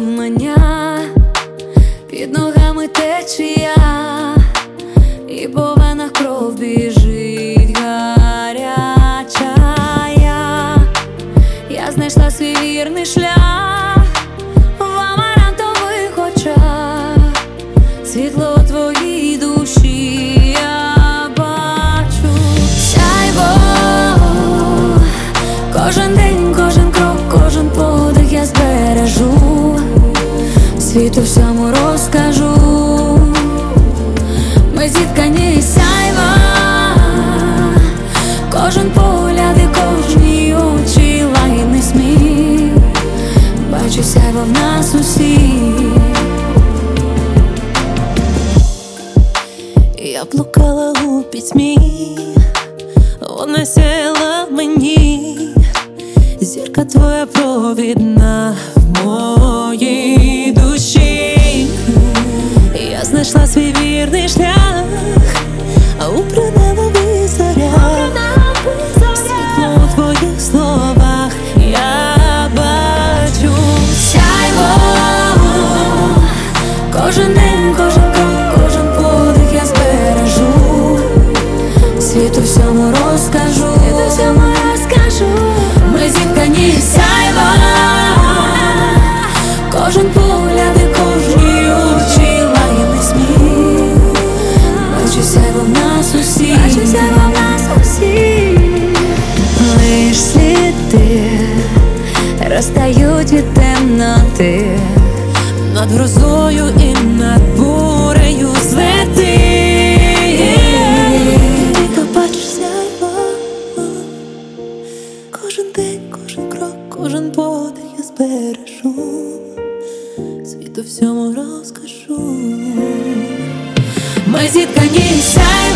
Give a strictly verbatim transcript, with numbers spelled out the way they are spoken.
мене, під ногами течія, і по венах кров біжить гаряча. Я, я знайшла свій вірний шлях в амарантових очах, світло у твоїй душі я бачу. Сяйво, кожен день, кожен крок, кожен подих я збережу, світу всьому розкажу. Ми зіткані із сяйва, кожен погляд і кожні очі, лагідний сміх, бачу сяйво в нас усіх. Я блукала у пітьмі, вона сяяла мені, зірка твоя провідна в моїй душі. Я знайшла свій вірний шлях, а у принадові зорях, світло у твоїх словах я бачу. Сяйво, кожен день, кожен крок, кожен подих я збережу, світу всьому розкажу, світу всьому розкажу. Ми зіткані із сяйва, кожен погляд і кожні очі, лагідний сміх, бачу сяйво в нас усіх, бачу сяйво в нас усіх. Лиш сліди розтають від темноти, над грозою і над бурею злети. Ти бачиш сяйво, кожен день, кожен крок, кожен подих я збережу, світу всьому розкажу. Ми зіткані із сяйва,